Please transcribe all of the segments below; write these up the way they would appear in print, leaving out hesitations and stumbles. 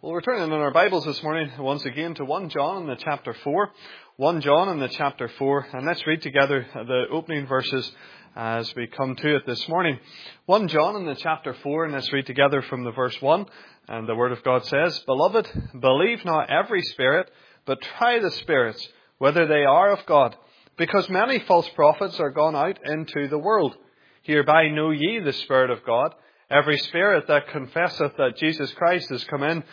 Well, we're turning in our Bibles this morning once again to 1 John in the chapter 4. 1 John in the chapter 4. And let's read together the opening verses as we come to it this morning. 1 John in the chapter 4, and let's read together from the verse 1. And the Word of God says, "Beloved, believe not every spirit, but try the spirits, whether they are of God. Because many false prophets are gone out into the world. Hereby know ye the Spirit of God. Every spirit that confesseth that Jesus Christ is come in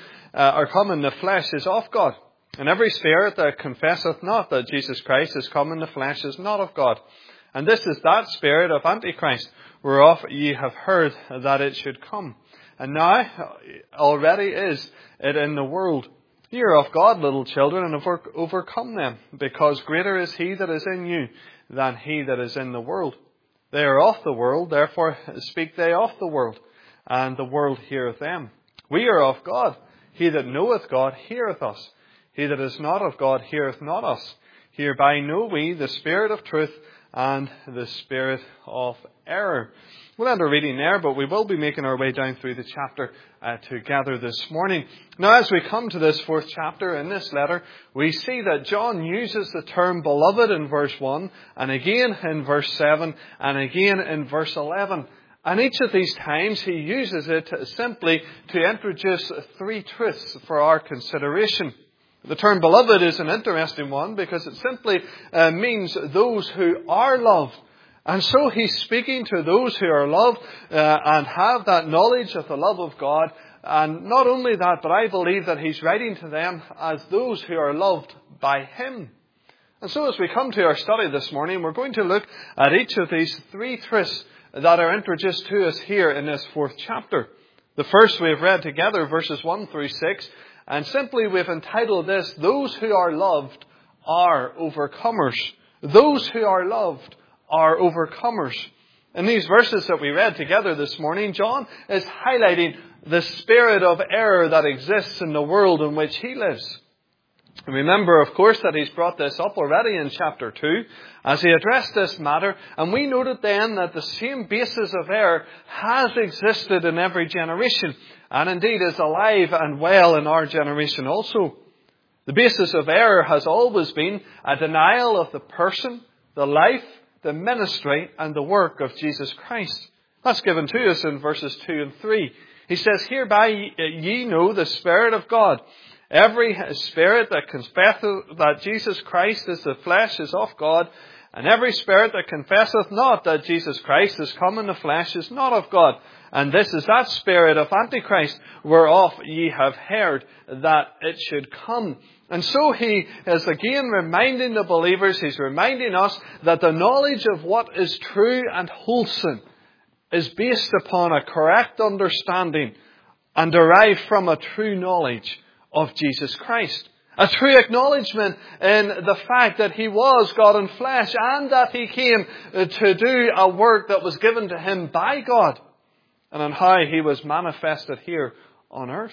the flesh is of God. And every spirit that confesseth not that Jesus Christ is come in the flesh is not of God. And this is that spirit of Antichrist, whereof ye have heard that it should come. And now already is it in the world. Ye are of God, little children, and have overcome them, because greater is he that is in you than he that is in the world. They are of the world, therefore speak they of the world, and the world heareth them. We are of God. He that knoweth God heareth us. He that is not of God heareth not us. Hereby know we the spirit of truth and the spirit of error." We'll end our reading there, but we will be making our way down through the chapter together this morning. Now, as we come to this fourth chapter in this letter, we see that John uses the term beloved in verse 1, and again in verse 7, and again in verse 11. And each of these times he uses it simply to introduce three truths for our consideration. The term beloved is an interesting one because it simply means those who are loved. And so he's speaking to those who are loved and have that knowledge of the love of God. And not only that, but I believe that he's writing to them as those who are loved by him. And so as we come to our study this morning, we're going to look at each of these three truths that are introduced to us here in this fourth chapter. The first we have read together, verses 1 through 6, and simply we've entitled this, "Those who are loved are overcomers." Those who are loved are overcomers. In these verses that we read together this morning, John is highlighting the spirit of error that exists in the world in which he lives. And remember, of course, that he's brought this up already in chapter 2 as he addressed this matter. And we noted then that the same basis of error has existed in every generation and indeed is alive and well in our generation also. The basis of error has always been a denial of the person, the life, the ministry and the work of Jesus Christ. That's given to us in verses 2 and 3. He says, "Hereby ye know the Spirit of God. Every spirit that confesseth that Jesus Christ is the flesh is of God, and every spirit that confesseth not that Jesus Christ is come in the flesh is not of God. And this is that spirit of Antichrist, whereof ye have heard that it should come." And so he is again reminding the believers, he's reminding us that the knowledge of what is true and wholesome is based upon a correct understanding and derived from a true knowledge of Jesus Christ. A true acknowledgement in the fact that he was God in flesh and that he came to do a work that was given to him by God, and on how he was manifested here on earth.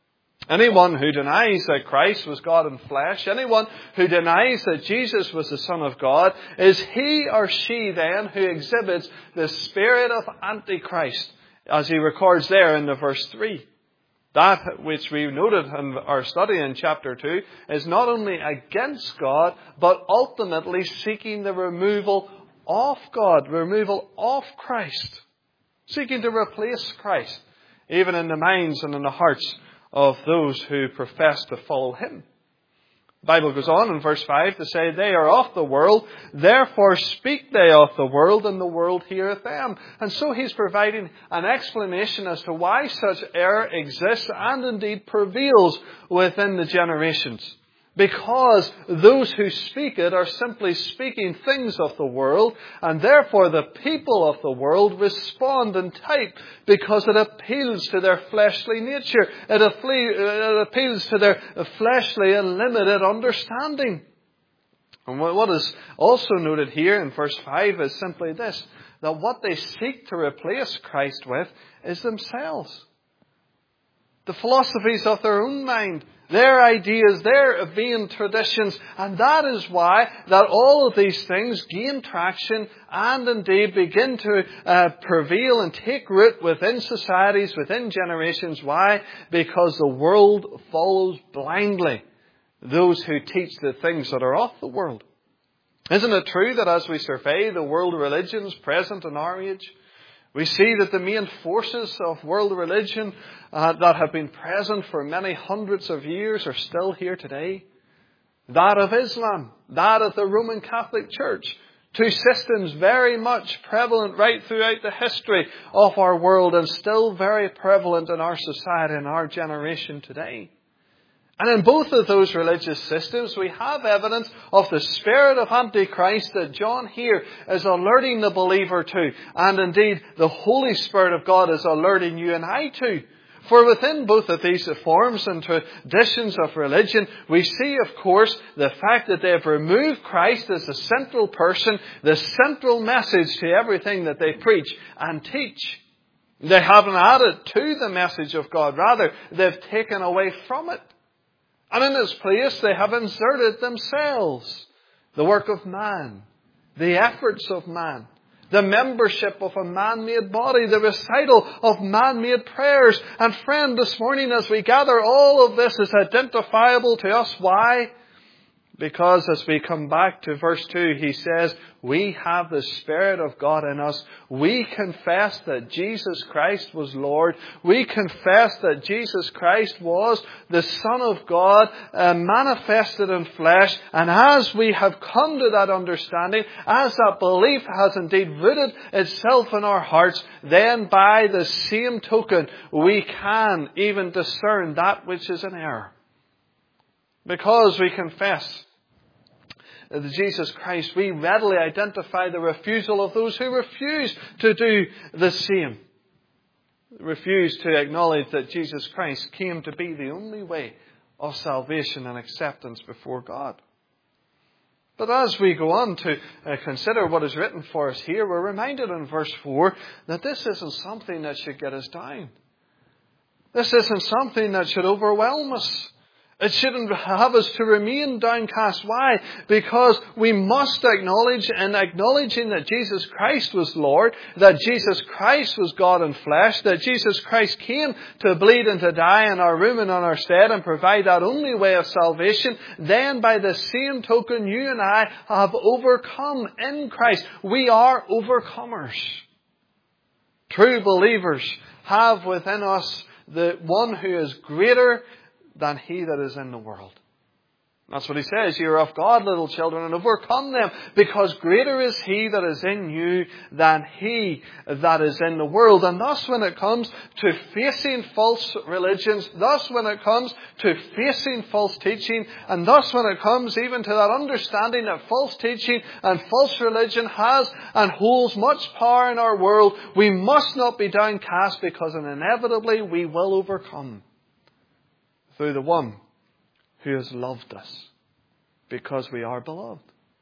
Anyone who denies that Christ was God in flesh, anyone who denies that Jesus was the Son of God, is he or she then who exhibits the spirit of Antichrist, as he records there in the verse 3. That which we noted in our study in chapter 2 is not only against God, but ultimately seeking the removal of God, removal of Christ, seeking to replace Christ, even in the minds and in the hearts of those who profess to follow him. The Bible goes on in verse 5 to say, "They are of the world, therefore speak they of the world, and the world heareth them." And so he's providing an explanation as to why such error exists and indeed prevails within the generations. Because those who speak it are simply speaking things of the world, and therefore the people of the world respond in type because it appeals to their fleshly nature. It appeals to their fleshly and limited understanding. And what is also noted here in verse 5 is simply this, that what they seek to replace Christ with is themselves. the philosophies of their own mind, their ideas, their vain traditions. And that is why that all of these things gain traction and indeed begin to prevail and take root within societies, within generations. Why? Because the world follows blindly those who teach the things that are of the world. Isn't it true that as we survey the world religions present in our age, we see that the main forces of world religion that have been present for many hundreds of years are still here today? That of Islam, that of the Roman Catholic Church. Two systems very much prevalent right throughout the history of our world and still very prevalent in our society and our generation today. And in both of those religious systems, we have evidence of the spirit of Antichrist that John here is alerting the believer to. And indeed, the Holy Spirit of God is alerting you and I to. For within both of these forms and traditions of religion, we see, of course, the fact that they have removed Christ as the central person, the central message to everything that they preach and teach. They haven't added to the message of God. Rather, they've taken away from it. And in its place, they have inserted themselves, the work of man, the efforts of man, the membership of a man-made body, the recital of man-made prayers. And friend, this morning as we gather, all of this is identifiable to us. Why? Because as we come back to verse 2, he says, we have the Spirit of God in us. We confess that Jesus Christ was Lord. We confess that Jesus Christ was the Son of God, manifested in flesh. And as we have come to that understanding, as that belief has indeed rooted itself in our hearts, then by the same token, we can even discern that which is in error. Because we confess Jesus Christ, we readily identify the refusal of those who refuse to do the same. Refuse to acknowledge that Jesus Christ came to be the only way of salvation and acceptance before God. But as we go on to consider what is written for us here, we're reminded in verse 4 that this isn't something that should get us down. This isn't something that should overwhelm us. It shouldn't have us to remain downcast. Why? Because we must acknowledge, in acknowledging that Jesus Christ was Lord, that Jesus Christ was God in flesh, that Jesus Christ came to bleed and to die in our room and on our stead and provide that only way of salvation, then by the same token you and I have overcome in Christ. We are overcomers. True believers have within us the one who is greater than he that is in the world. That's what he says. You are of God, little children, and overcome them, because greater is he that is in you than he that is in the world. And thus when it comes to facing false religions, thus when it comes to facing false teaching, and thus when it comes even to that understanding that false teaching and false religion has and holds much power in our world, we must not be downcast, because inevitably we will overcome through the one who has loved us, because we are beloved.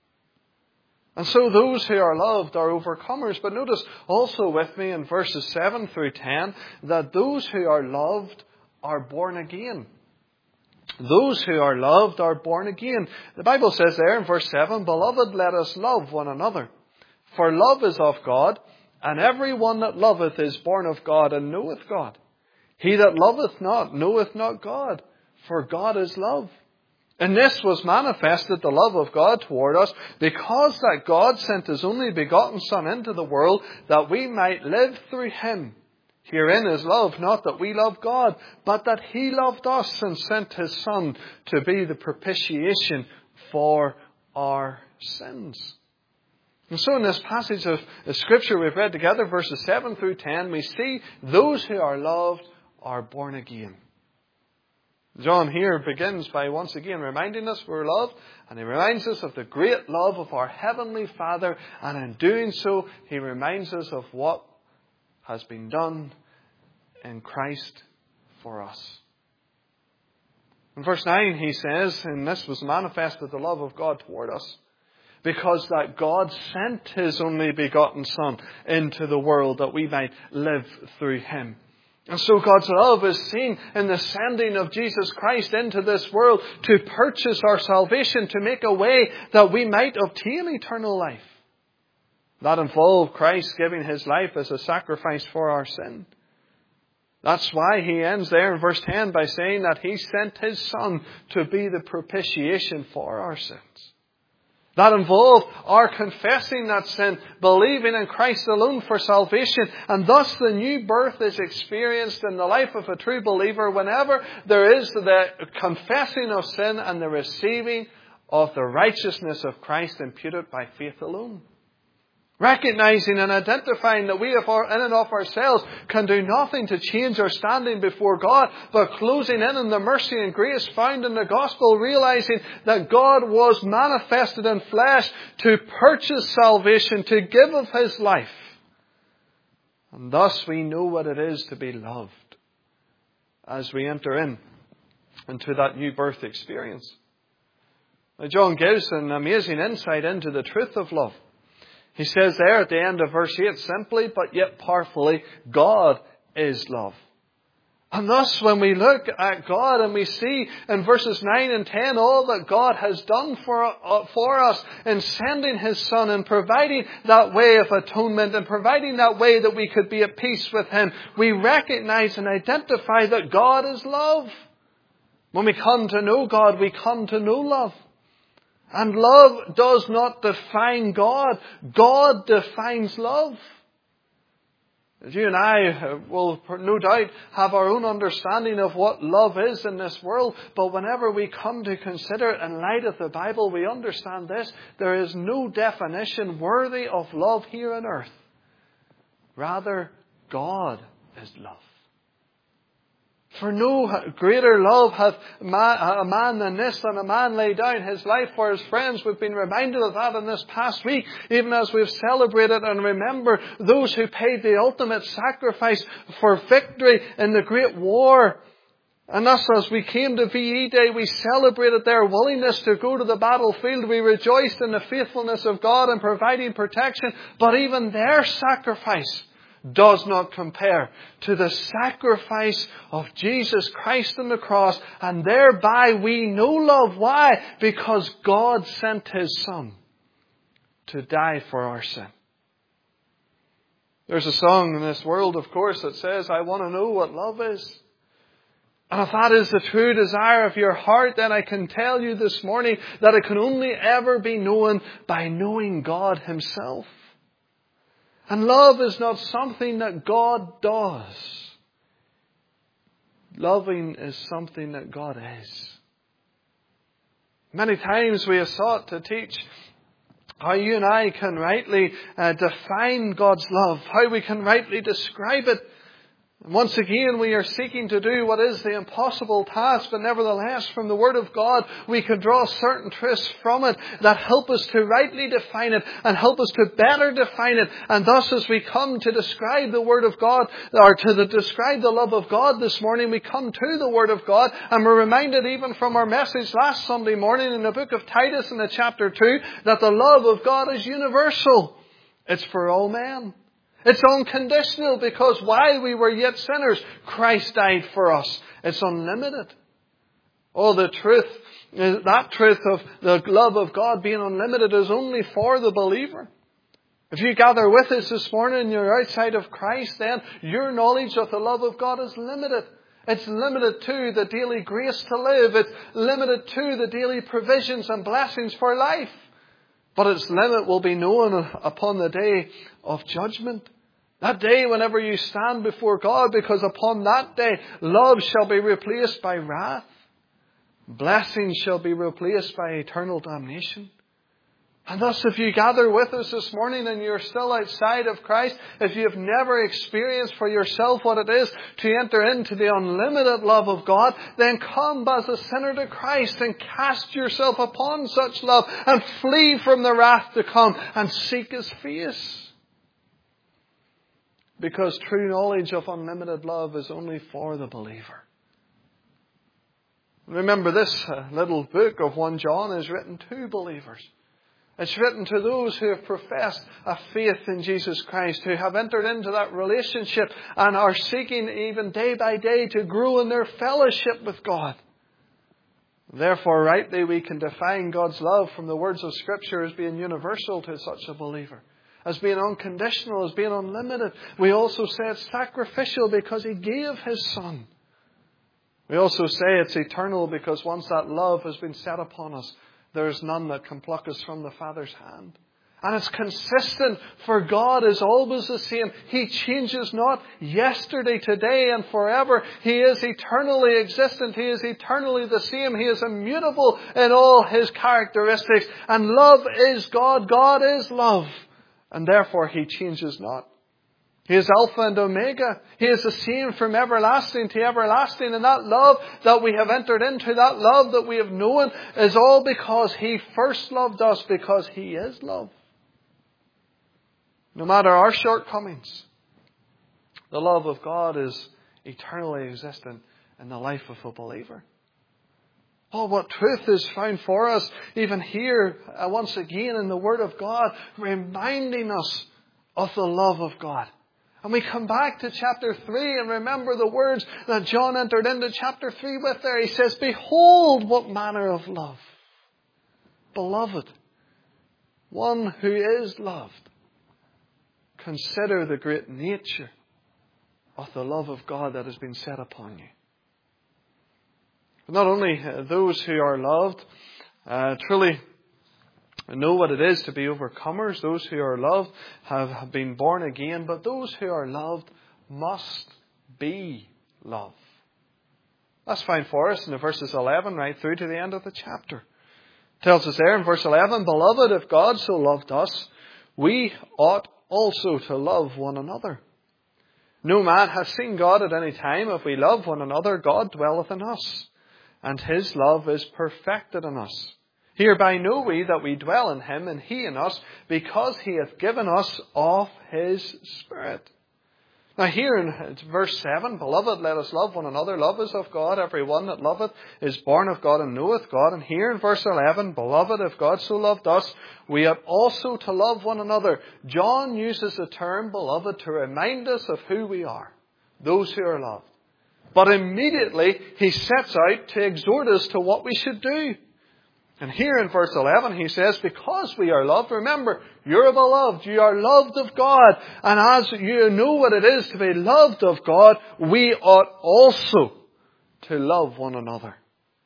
And so those who are loved are overcomers. But notice also with me in verses 7 through 10 that those who are loved are born again. Those who are loved are born again. The Bible says there in verse 7, Beloved, let us love one another. For love is of God, and every one that loveth is born of God and knoweth God. He that loveth not knoweth not God, for God is love. In this was manifested the love of God toward us, because that God sent his only begotten Son into the world, that we might live through him. Herein is love, not that we love God, but that he loved us and sent his Son to be the propitiation for our sins. And so in this passage of Scripture we've read together, verses 7 through 10, we see those who are loved are born again. John here begins by once again reminding us we're loved, and he reminds us of the great love of our Heavenly Father, and in doing so he reminds us of what has been done in Christ for us. In verse 9 he says, "In this was manifested the love of God toward us, because that God sent his only begotten Son into the world that we might live through him." And so God's love is seen in the sending of Jesus Christ into this world to purchase our salvation, to make a way that we might obtain eternal life. That involved Christ giving His life as a sacrifice for our sin. That's why He ends there in verse 10 by saying that He sent His Son to be the propitiation for our sins. That involved our confessing that sin, believing in Christ alone for salvation, and thus the new birth is experienced in the life of a true believer whenever there is the confessing of sin and the receiving of the righteousness of Christ imputed by faith alone. Recognizing and identifying that we in and of ourselves can do nothing to change our standing before God, but closing in on the mercy and grace found in the gospel, realizing that God was manifested in flesh to purchase salvation, to give of His life. And thus we know what it is to be loved as we enter into that new birth experience. Now, John gives an amazing insight into the truth of love. He says there at the end of verse 8, simply but yet powerfully, God is love. And thus when we look at God and we see in verses 9 and 10 all that God has done for us in sending His Son and providing that way of atonement and providing that way that we could be at peace with Him, we recognize and identify that God is love. When we come to know God, we come to know love. And love does not define God. God defines love. You and I will no doubt have our own understanding of what love is in this world. But whenever we come to consider it in light of the Bible, we understand this. There is no definition worthy of love here on earth. Rather, God is love. For no greater love hath a man than this, than a man lay down his life for his friends. We've been reminded of that in this past week, even as we've celebrated and remember those who paid the ultimate sacrifice for victory in the great war. And thus, as we came to VE Day, we celebrated their willingness to go to the battlefield. We rejoiced in the faithfulness of God in providing protection. But even their sacrifice does not compare to the sacrifice of Jesus Christ on the cross. And thereby we know love. Why? Because God sent His Son to die for our sin. There's a song in this world, of course, that says, I want to know what love is. And if that is the true desire of your heart, then I can tell you this morning that it can only ever be known by knowing God Himself. And love is not something that God does. Loving is something that God is. Many times we have sought to teach how you and I can rightly define God's love, how we can rightly describe it. And once again, we are seeking to do what is the impossible task, but nevertheless, from the Word of God, we can draw certain truths from it that help us to rightly define it and help us to better define it. And thus, as we come to describe the Word of God, or to describe the love of God this morning, we come to the Word of God, and we're reminded even from our message last Sunday morning in the book of Titus in the chapter 2, that the love of God is universal. It's for all men. It's unconditional, because while we were yet sinners, Christ died for us. It's unlimited. Oh, the truth, that truth of the love of God being unlimited is only for the believer. If you gather with us this morning and you're outside of Christ, then your knowledge of the love of God is limited. It's limited to the daily grace to live. It's limited to the daily provisions and blessings for life. But its limit will be known upon the day of judgment. That day whenever you stand before God, because upon that day love shall be replaced by wrath. Blessings shall be replaced by eternal damnation. And thus, if you gather with us this morning and you're still outside of Christ, if you have never experienced for yourself what it is to enter into the unlimited love of God, then come as a sinner to Christ and cast yourself upon such love and flee from the wrath to come and seek His face. Because true knowledge of unlimited love is only for the believer. Remember, this little book of 1 John is written to believers. It's written to those who have professed a faith in Jesus Christ, who have entered into that relationship and are seeking even day by day to grow in their fellowship with God. Therefore, rightly, we can define God's love from the words of Scripture as being universal to such a believer, as being unconditional, as being unlimited. We also say it's sacrificial because He gave His Son. We also say it's eternal because once that love has been set upon us, there is none that can pluck us from the Father's hand. And it's consistent, for God is always the same. He changes not, yesterday, today, and forever. He is eternally existent. He is eternally the same. He is immutable in all His characteristics. And love is God. God is love. And therefore He changes not. He is Alpha and Omega. He is the same from everlasting to everlasting. And that love that we have entered into, that love that we have known, is all because He first loved us, because He is love. No matter our shortcomings, the love of God is eternally existent in the life of a believer. Oh, what truth is found for us even here, once again in the Word of God, reminding us of the love of God. And we come back to chapter 3 and remember the words that John entered into chapter 3 with there. He says, "Behold, what manner of love. Beloved, one who is loved. Consider the great nature of the love of God that has been set upon you." Not only those who are loved truly know what it is to be overcomers. Those who are loved have been born again. But those who are loved must be loved. That's found for us in the verses 11 right through to the end of the chapter. It tells us there in verse 11, "Beloved, if God so loved us, we ought also to love one another. No man hath seen God at any time. If we love one another, God dwelleth in us, and His love is perfected in us. Hereby know we that we dwell in Him, and He in us, because He hath given us of His Spirit." Now here in verse 7, "Beloved, let us love one another. Love is of God. Every one that loveth is born of God and knoweth God." And here in verse 11, "Beloved, if God so loved us, we ought also to love one another." John uses the term beloved to remind us of who we are, those who are loved. But immediately he sets out to exhort us to what we should do. And here in verse 11 he says, because we are loved, remember, you're beloved, you are loved of God. And as you know what it is to be loved of God, we ought also to love one another.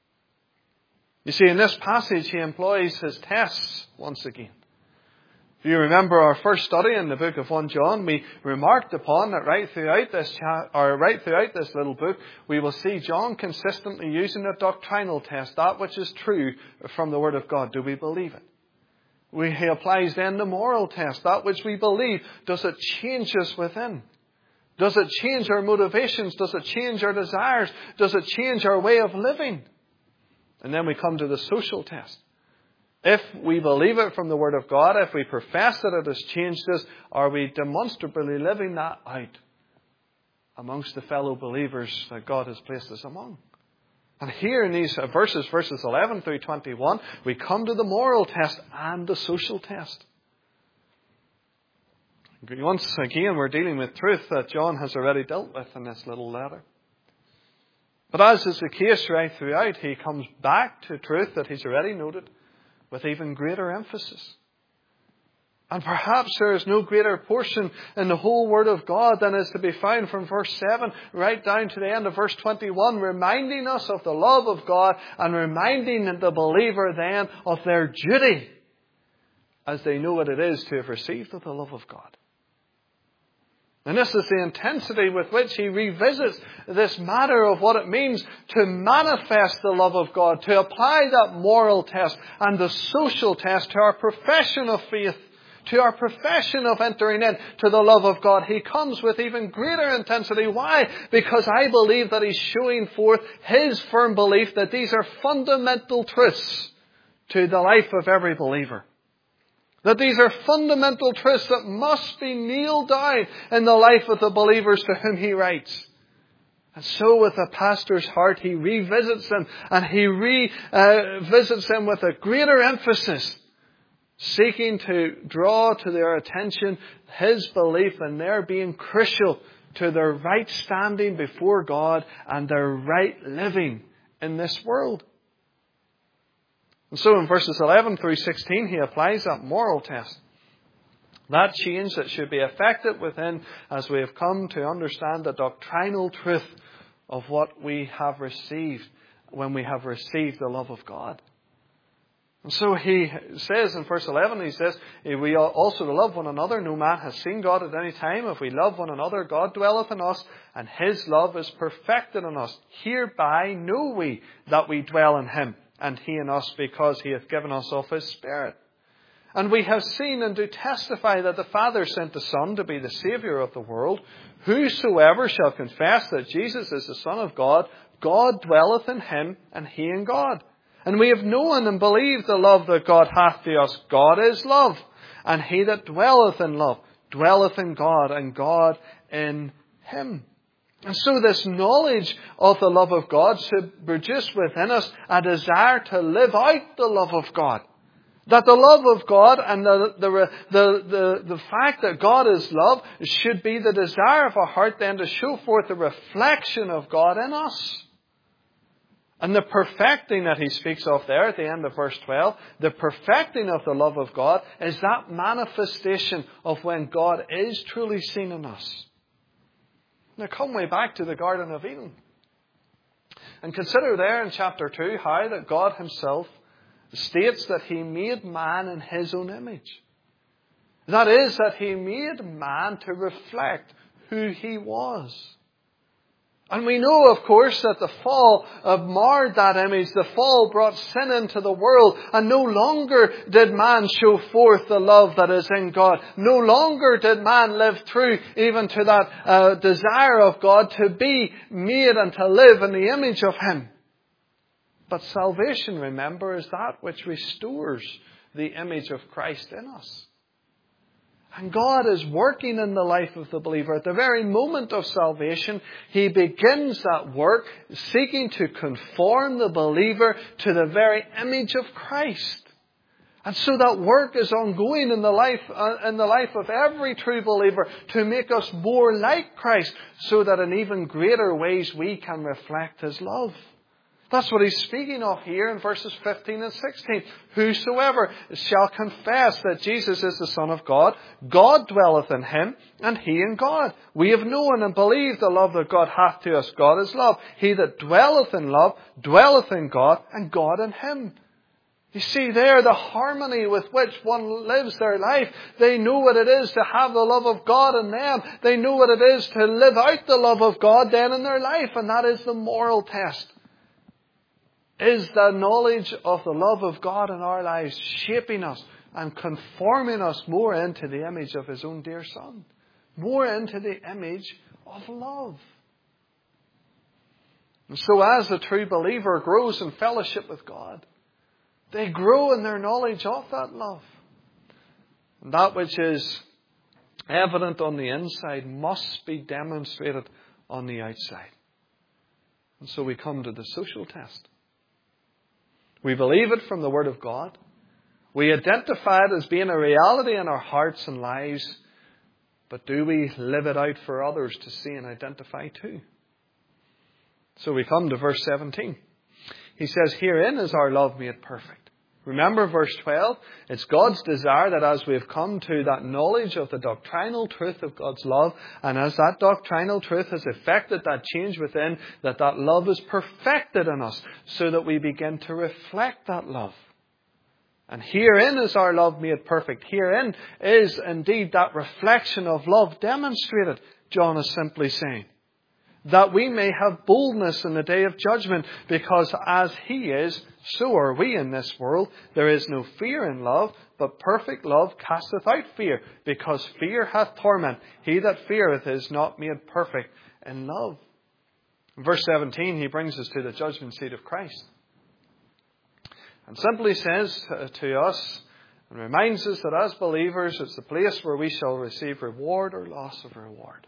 You see, in this passage he employs his tests once again. If you remember our first study in the book of 1 John, we remarked upon that right throughout this little book, we will see John consistently using a doctrinal test, that which is true from the Word of God. Do we believe it? He applies then the moral test, that which we believe. Does it change us within? Does it change our motivations? Does it change our desires? Does it change our way of living? And then we come to the social test. If we believe it from the Word of God, if we profess that it has changed us, are we demonstrably living that out amongst the fellow believers that God has placed us among? And here in these verses 11 through 21, we come to the moral test and the social test. Once again, we're dealing with truth that John has already dealt with in this little letter. But as is the case right throughout, he comes back to truth that he's already noted, with even greater emphasis. And perhaps there is no greater portion in the whole Word of God than is to be found from verse 7 right down to the end of verse 21, reminding us of the love of God and reminding the believer then of their duty as they know what it is to have received the love of God. And this is the intensity with which he revisits this matter of what it means to manifest the love of God, to apply that moral test and the social test to our profession of faith, to our profession of entering into the love of God. He comes with even greater intensity. Why? Because I believe that he's showing forth his firm belief that these are fundamental truths to the life of every believer. That these are fundamental truths that must be nailed down in the life of the believers to whom he writes. And so with a pastor's heart, he revisits them and he revisits them with a greater emphasis seeking to draw to their attention His belief in their being crucial to their right standing before God and their right living in this world. And so in verses 11 through 16, he applies that moral test. That change that should be effected within as we have come to understand the doctrinal truth of what we have received when we have received the love of God. And so he says in verse 11, he says, we are also to love one another. No man has seen God at any time. If we love one another, God dwelleth in us, and His love is perfected in us. Hereby know we that we dwell in Him, and He in us, because He hath given us of His Spirit. And we have seen and do testify that the Father sent the Son to be the Saviour of the world. Whosoever shall confess that Jesus is the Son of God, God dwelleth in Him, and He in God. And we have known and believed the love that God hath to us. God is love. And he that dwelleth in love dwelleth in God, and God in him. And so this knowledge of the love of God should produce within us a desire to live out the love of God. That the love of God and the fact that God is love should be the desire of our heart then to show forth the reflection of God in us. And the perfecting that he speaks of there at the end of verse 12, the perfecting of the love of God is that manifestation of when God is truly seen in us. Now come way back to the Garden of Eden. And consider there in chapter 2 how that God himself states that he made man in his own image. That is, that he made man to reflect who he was. And we know, of course, that the fall marred that image. The fall brought sin into the world. And no longer did man show forth the love that is in God. No longer did man live through even to that desire of God to be made and to live in the image of Him. But salvation, remember, is that which restores the image of Christ in us. And God is working in the life of the believer. At the very moment of salvation, He begins that work seeking to conform the believer to the very image of Christ. And so that work is ongoing in the life of every true believer to make us more like Christ, so that in even greater ways we can reflect His love. That's what he's speaking of here in verses 15 and 16. Whosoever shall confess that Jesus is the Son of God, God dwelleth in him, and he in God. We have known and believed the love that God hath to us. God is love. He that dwelleth in love, dwelleth in God, and God in him. You see there the harmony with which one lives their life. They know what it is to have the love of God in them. They know what it is to live out the love of God then in their life, and that is the moral test. Is the knowledge of the love of God in our lives shaping us and conforming us more into the image of His own dear Son? More into the image of love. And so as the true believer grows in fellowship with God, they grow in their knowledge of that love. And that which is evident on the inside must be demonstrated on the outside. And so we come to the social test. We believe it from the Word of God. We identify it as being a reality in our hearts and lives. But do we live it out for others to see and identify too? So we come to verse 17. He says, herein is our love made perfect. Remember verse 12? It's God's desire that as we have come to that knowledge of the doctrinal truth of God's love, and as that doctrinal truth has effected that change within, that love is perfected in us, so that we begin to reflect that love. And herein is our love made perfect. Herein is indeed that reflection of love demonstrated, John is simply saying. That we may have boldness in the day of judgment, because as He is, so are we in this world. There is no fear in love, but perfect love casteth out fear, because fear hath torment. He that feareth is not made perfect in love. In verse 17, he brings us to the judgment seat of Christ. And simply says to us, and reminds us that as believers, it's the place where we shall receive reward or loss of reward.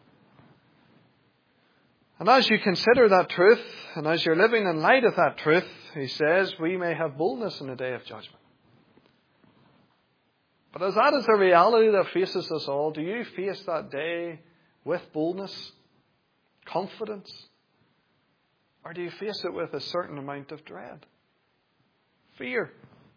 And as you consider that truth, and as you're living in light of that truth, he says, we may have boldness in the day of judgment. But as that is a reality that faces us all, do you face that day with boldness, confidence? Or do you face it with a certain amount of dread? Fear.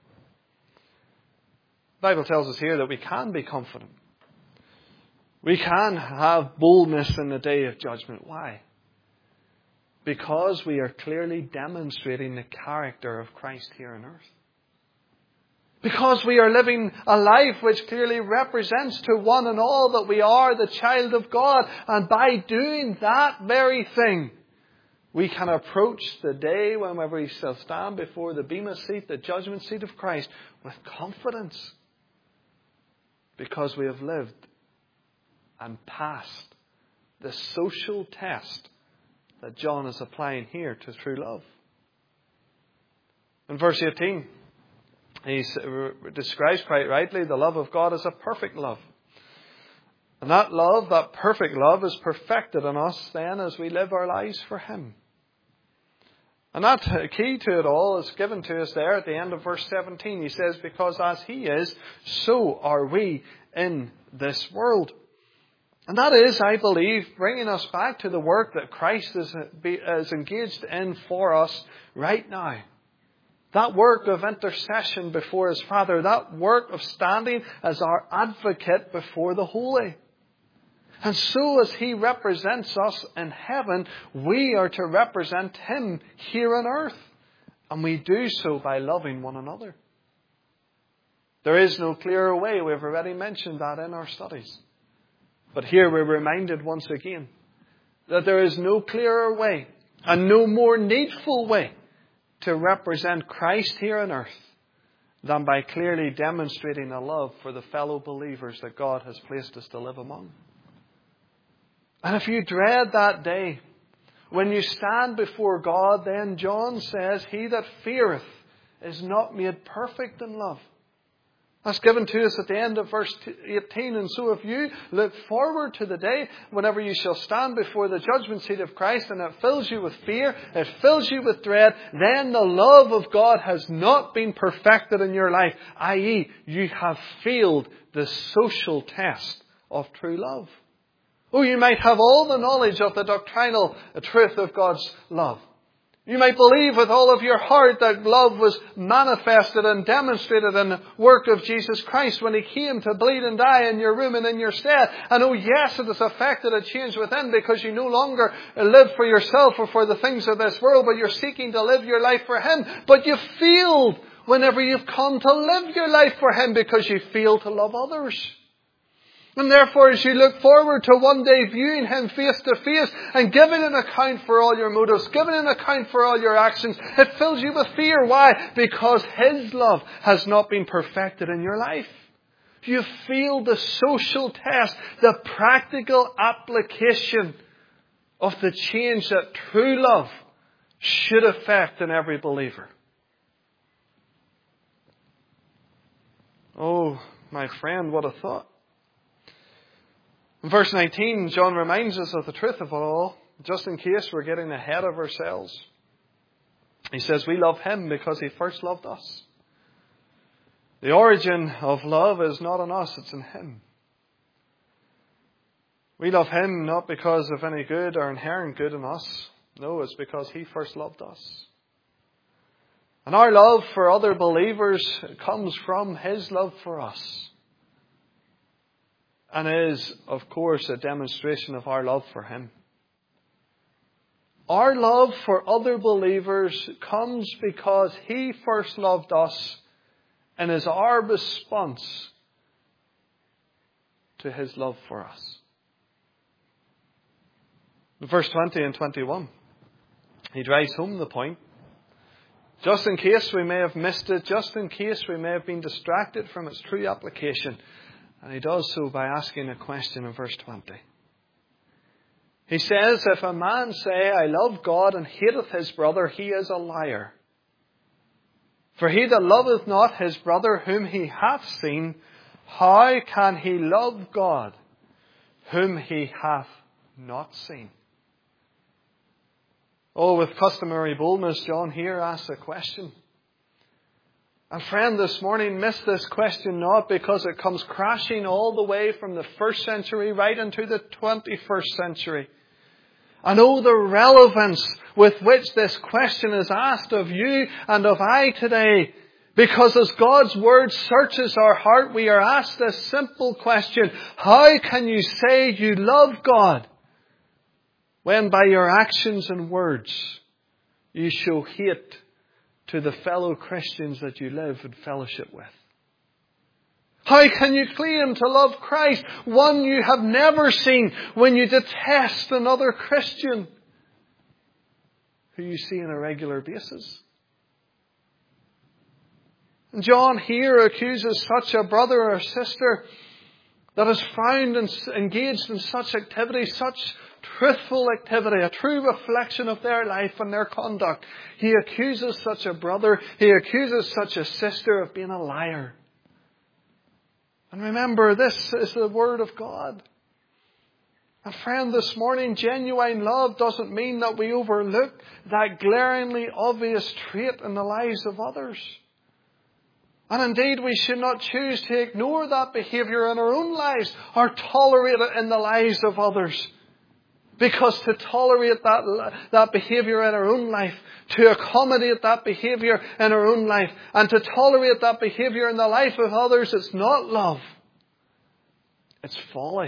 The Bible tells us here that we can be confident. We can have boldness in the day of judgment. Why? Because we are clearly demonstrating the character of Christ here on earth. Because we are living a life which clearly represents to one and all that we are the child of God. And by doing that very thing, we can approach the day whenever we shall stand before the bema seat, the judgment seat of Christ, with confidence. Because we have lived and passed the social test that John is applying here to true love. In verse 18, he describes quite rightly the love of God as a perfect love. And that love, that perfect love, is perfected in us then as we live our lives for Him. And that key to it all is given to us there at the end of verse 17. He says, because as He is, so are we in this world. And that is, I believe, bringing us back to the work that Christ is engaged in for us right now. That work of intercession before His Father. That work of standing as our advocate before the holy. And so as He represents us in heaven, we are to represent Him here on earth. And we do so by loving one another. There is no clearer way. We've already mentioned that in our studies. But here we're reminded once again that there is no clearer way and no more needful way to represent Christ here on earth than by clearly demonstrating a love for the fellow believers that God has placed us to live among. And if you dread that day, when you stand before God, then John says, he that feareth is not made perfect in love. That's given to us at the end of verse 18. And so if you look forward to the day whenever you shall stand before the judgment seat of Christ and it fills you with fear, it fills you with dread, then the love of God has not been perfected in your life. I.e., you have failed the social test of true love. Oh, you might have all the knowledge of the doctrinal truth of God's love. You might believe with all of your heart that love was manifested and demonstrated in the work of Jesus Christ when He came to bleed and die in your room and in your stead. And oh yes, it has affected a change within because you no longer live for yourself or for the things of this world, but you're seeking to live your life for Him. But you failed whenever you've come to live your life for Him because you fail to love others. And therefore, as you look forward to one day viewing Him face to face and giving an account for all your motives, giving an account for all your actions, it fills you with fear. Why? Because His love has not been perfected in your life. You feel the social test, the practical application of the change that true love should affect in every believer. Oh, my friend, what a thought. In verse 19, John reminds us of the truth of it all, just in case we're getting ahead of ourselves. He says, we love Him because He first loved us. The origin of love is not in us, it's in Him. We love Him not because of any good or inherent good in us. No, it's because He first loved us. And our love for other believers comes from His love for us. And is, of course, a demonstration of our love for Him. Our love for other believers comes because He first loved us and is our response to His love for us. In verse 20 and 21, he drives home the point. Just in case we may have missed it, just in case we may have been distracted from its true application. And he does so by asking a question in verse 20. He says, if a man say, I love God and hateth his brother, he is a liar. For he that loveth not his brother whom he hath seen, how can he love God whom he hath not seen? Oh, with customary boldness, John here asks a question. And friend, this morning, miss this question not because it comes crashing all the way from the 1st century right into the 21st century. And oh, the relevance with which this question is asked of you and of I today. Because as God's Word searches our heart, we are asked this simple question: how can you say you love God when by your actions and words you show hate to the fellow Christians that you live in fellowship with? How can you claim to love Christ, one you have never seen, when you detest another Christian who you see on a regular basis? And John here accuses such a brother or sister that is found and engaged in such activity, such truthful activity, a true reflection of their life and their conduct. He accuses such a brother, he accuses such a sister of being a liar. And remember, this is the Word of God. And friend, this morning, genuine love doesn't mean that we overlook that glaringly obvious trait in the lives of others. And indeed, we should not choose to ignore that behaviour in our own lives or tolerate it in the lives of others. Because to tolerate that behaviour in our own life, to accommodate that behaviour in our own life, and to tolerate that behaviour in the life of others, it's not love. It's folly.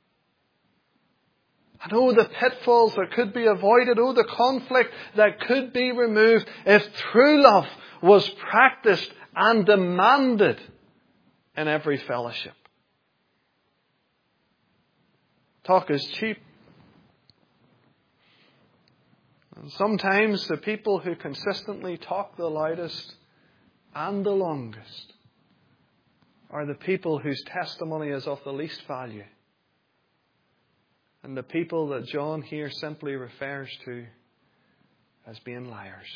And oh, the pitfalls that could be avoided, oh, the conflict that could be removed if true love was practiced and demanded in every fellowship. Talk is cheap. And sometimes the people who consistently talk the loudest and the longest are the people whose testimony is of the least value. And the people that John here simply refers to as being liars.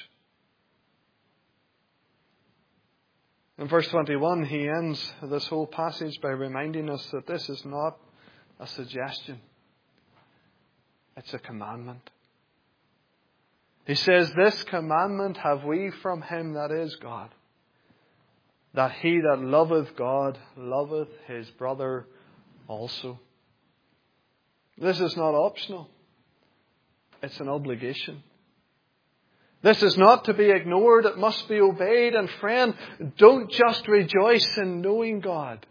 In verse 21, he ends this whole passage by reminding us that this is not a suggestion. It's a commandment. He says, "This commandment have we from him that is God, that he that loveth God loveth his brother also." This is not optional. It's an obligation. This is not to be ignored. It must be obeyed. And friend, don't just rejoice in knowing God.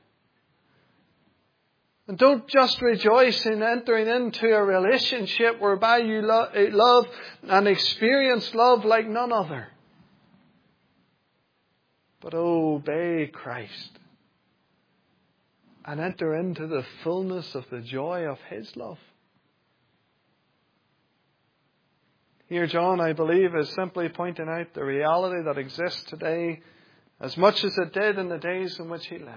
And don't just rejoice in entering into a relationship whereby you love and experience love like none other. But obey Christ and enter into the fullness of the joy of His love. Here, John, I believe, is simply pointing out the reality that exists today as much as it did in the days in which he lived.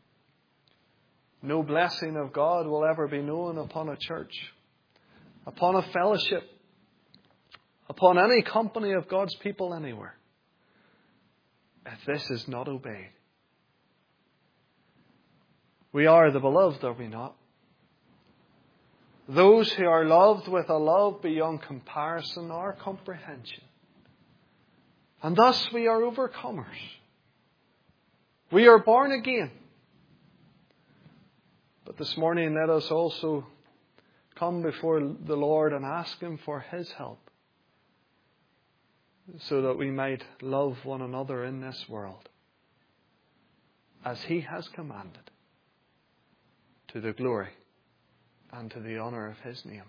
No blessing of God will ever be known upon a church, upon a fellowship, upon any company of God's people anywhere, if this is not obeyed. We are the beloved, are we not? Those who are loved with a love beyond comparison or comprehension. And thus we are overcomers. We are born again. But this morning let us also come before the Lord and ask Him for His help, so that we might love one another in this world as He has commanded, to the glory and to the honour of His name.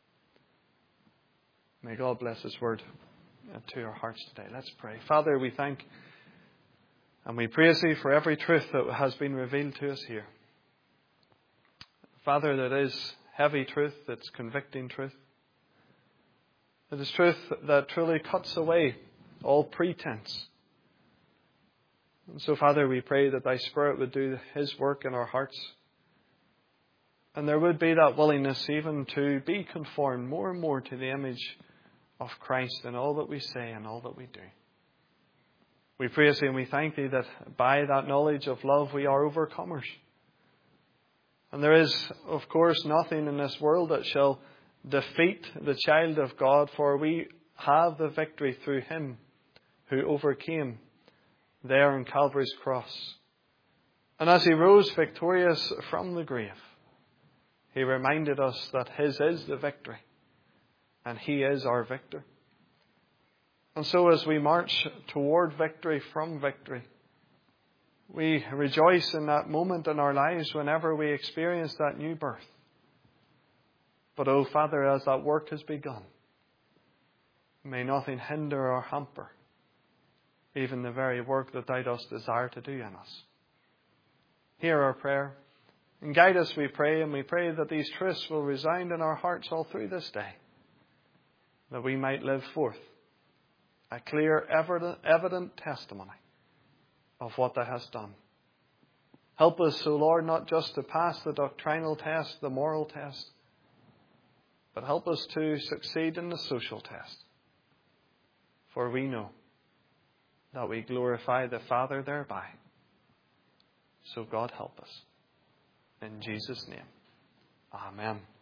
May God bless His word to our hearts today. Let's pray. Father, we thank and we praise Thee for every truth that has been revealed to us here. Father, that is heavy truth, that's convicting truth. It is truth that truly cuts away all pretense. And so, Father, we pray that Thy Spirit would do His work in our hearts. And there would be that willingness even to be conformed more and more to the image of Christ in all that we say and all that we do. We praise Thee and we thank Thee that by that knowledge of love we are overcomers. And there is, of course, nothing in this world that shall defeat the child of God, for we have the victory through Him who overcame there on Calvary's cross. And as he rose victorious from the grave, he reminded us that his is the victory, and he is our victor. And so as we march toward victory from victory, we rejoice in that moment in our lives whenever we experience that new birth. But, oh Father, as that work has begun, may nothing hinder or hamper even the very work that thou dost desire to do in us. Hear our prayer and guide us, we pray, and we pray that these truths will resound in our hearts all through this day, that we might live forth a clear, evident testimony of what thou hast done. Help us, O Lord, not just to pass the doctrinal test, the moral test, but help us to succeed in the social test. For we know that we glorify the Father thereby. So God help us. In Jesus' name, amen.